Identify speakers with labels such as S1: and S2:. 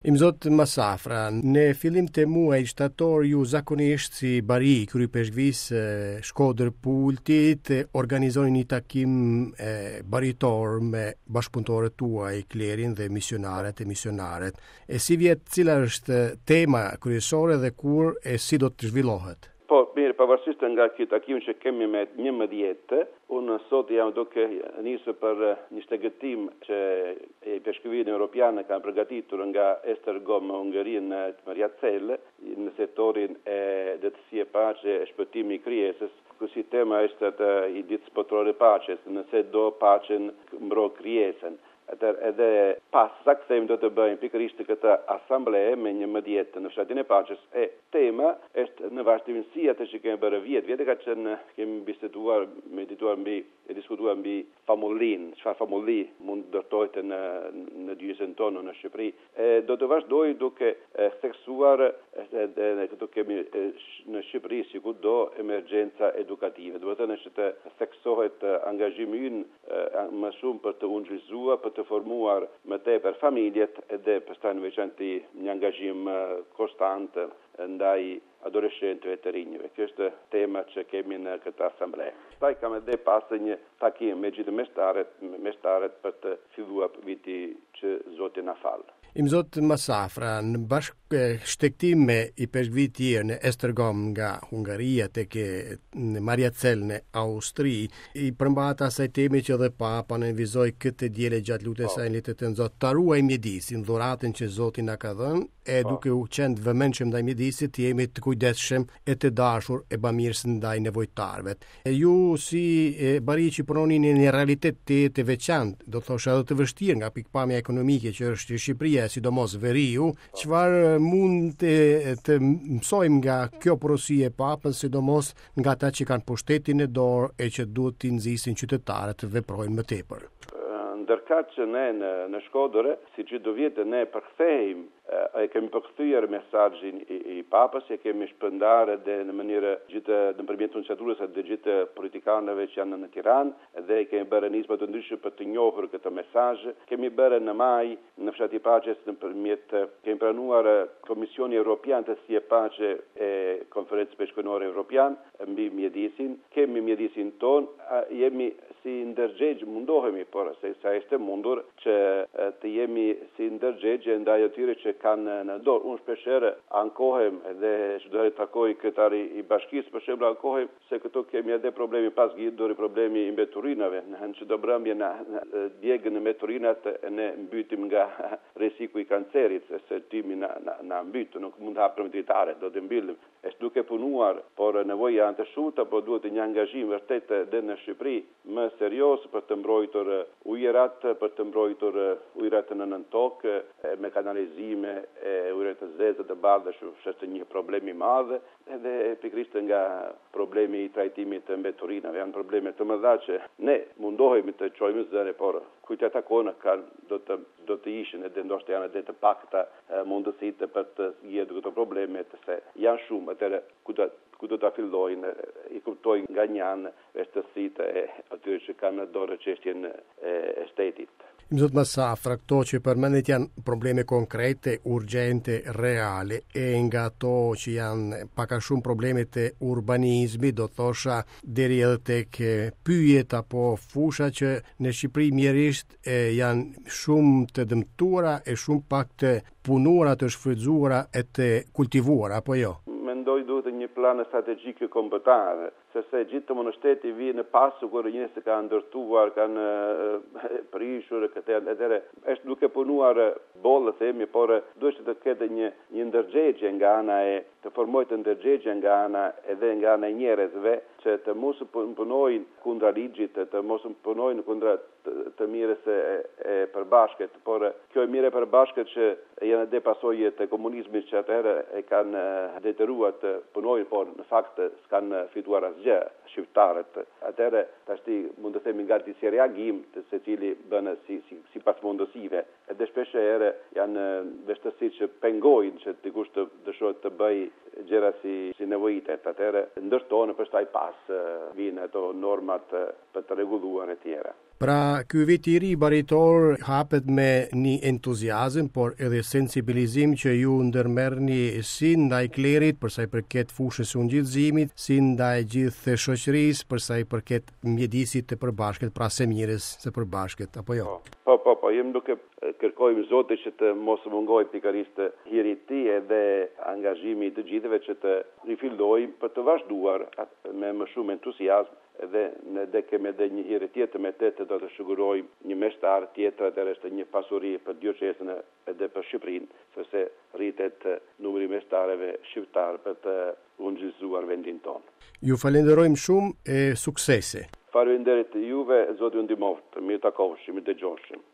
S1: Imzot Masafra, në fillim të muaj shtator ju zakonisht si bari krypeshkvis Shkodër Pultit organizojnë një takim baritor me bashkëpunëtorët tuaj, klerin dhe misionaret e misionaret. E si vjet, cila është tema kryesore dhe kur e si do të zhvillohet?
S2: Po, mirë, pavarësisht nga këtë takim që kemi me 11, unë sot jam duke nisë për një shtegëtim që e peshkëvinë europiane kanë përgatitur nga Esztergom në Ungërinë në Mariazell, në sektorin e drejtësie pace e shpëtimi i krijesës. Kësi tema është i ditës botërore paqes, nëse do paqen mbro krijesën. Edhe pas sa kthejmë do të bëjmë pikërisht këtë asambleje me 11 në fshatin e Paqes. Tema është në vazhdimësi atë që kemi bërë vjet ka qenë kemi biseduar, medituar diskutuar mbi famullin, çfarë famulli mund ndërtohet në dyshën tonë në Shqipëri. Do të vazhdoj duke theksuar këtu kemi në Shqipëri sikudo emergjenca edukative. Do të thënë që të theksohet angazhimi ynë më shumë për të ungjëzuar, për të formuar më tepër familjet edhe pastaj në veçantë një angazhim konstant ndaj adoleshentëve të rinjve. Kjo është tema që kemi në këtë asambleje. Pastaj kam edhe pas një takim me gjithë meshtarët për të filluar viti që Zoti na fal.
S1: Imzot Masafra, në bashkë shtektim i peshkvit tjerë në Esztergom nga Hungaria tek në Mariazell në Austri, i përmbata asaj teme që dhe Papa në vizoj këtë diele gjatë lutjes saj në të Zot, ta ruaj mjedisin, dhuratën që Zoti na ka dhënë, e duke u qenë vëmendshëm ndaj mjedisit, të jemi të kujdesshëm e të dashur e bamirës ndaj nevojtarëve. Ju si bari që punoni në një realitet të veçantë, do thosha edhe të vështirë nga pikpamja ekonomike që është Shqipëria, sidomos veriu, çfarë mund të mësojmë nga kjo porosi e Papës, sidomos nga ata që kanë pushtetin e dorë e që duhet të nxisin qytetarët të veprojnë më tepër.
S2: Ndërkaq që ne në Shkodër, siç do vjetë ne përkthejmë kemi përkthyer mesazhin i Papës, e kemi shpërndarë edhe në mënyrë gjithë nëpërmjet unçaturës dhe gjithë politikanëve që janë në Tiranë dhe kemi bërë nisma të ndryshme për të njohur këtë mesazh. Kemi bërë në maj në fshatin e Paqes nëpërmjet kemi pranuar Komisioni Evropian të si e Paqe e Konferencës Bashkëpunëtore Evropian mbi mjedisin. Kemi mjedisin ton, jemi si ndërgjegj mundohemi, por se sa është mundur që të jemi si ndërgjegje ndaj atyre që kanë në dorë. Unë shpeshherë ankohem edhe çdo herë takoj kryetari i bashkisë, për shembull ankohem se këtu kemi edhe problemi pas gjithdori problemi i mbeturinave. Në çdo brëmje na djegën në mbeturinat ne mbytim nga rreziku i kancerit, se timi na mbyt, nuk mund të hapim dritare, do të mbyllim. Është duke punuar, por nevoja janë të shumta, por duhet një angazhim vërtet edhe në Shqipëri më serioz për të mbrojtur ujërat, për të mbrojtur ujërat në nën tokë me kanalizime e ujërat të zezë të bardhë, është një problem i madh, edhe pikërisht nga problemi i trajtimit të mbeturinave. Janë probleme të mëdha që ne mundohemi të çojmë zëre, por kujt ata kona do të ishin edhe ndoshta janë edhe të pakta mundësitë për të zgjedhur këto probleme, se janë shumë, atëherë ku do ta fillojnë, i kuptojnë nga një anë vështirësitë e atyre që kanë në dorë çështjen e shtetit.
S1: Imzot Masafra, këto që përmendet janë probleme konkrete, urgjente, reale, e nga ato që janë pak a shumë problemet e urbanizmi, do thosha deri edhe tek pyjet apo fusha që në Shqipëri mjerisht janë shumë të dëmtuara e shumë pak të punuara, të shfrytzuara e të kultivuara, apo jo?
S2: Mendoj duhet një plan strategjik kombëtar, sepse gjithë monashteti vjen pas kur njerëzit kanë ndërtuar, kanë prishur këtë atëre është duke punuar bollë themi, por duhet të ketë një ndërgjegje nga ana e të formohet të ndërgjegje nga ana edhe nga ana e njerëzve që të mos punojnë kundra ligjit, të mos punojnë kundra të mirës e përbashkët, por kjo e mirë e përbashkët që janë edhe pasojë të komunizmit që atëherë e kanë detyruar të punojnë, por në fakt s'kan fituar asgjë shqiptarët. Atëherë tashti mund të themi nga disi reagim të secili bën sipas mundësive. Edhe shpeshherë janë vështirësi që pengojnë që dikush të dëshojë të bëj gjëra si nevojitet. Atëherë ndërtohen pastaj pas vinë ato normat për të rregulluar e tjera.
S1: Pra ky vit i ri baritor hapet me një entuziazm, por edhe sensibilizim që ju ndërmerrni si ndaj klerit për sa i përket fushës së ungjillëzimit, si ndaj gjithë shoqërisë për sa i përket mjedisit të përbashkët, pra semirës së përbashkët, apo jo?
S2: Po, jem nuk e kërkojmë Zotit që të mos mungojë pikërisht hiriti dhe angazhimi i të gjithëve që të rifillojmë për të vazhduar me më shumë entuziazm dhe ne kemi edhe një hire tjetër me të do të shigurojmë një meshtar tjetër dhe është një pasuri për diocezën edhe për Shqipërinë, sepse rritet numri meshtarëve shqiptar për të ungjillëzuar vendin tonë.
S1: Ju falenderojmë shumë e suksese.
S2: Faleminderit juve, Zoti ju ndihmoft. Mirë takoheshim, mirë dëgjoshim.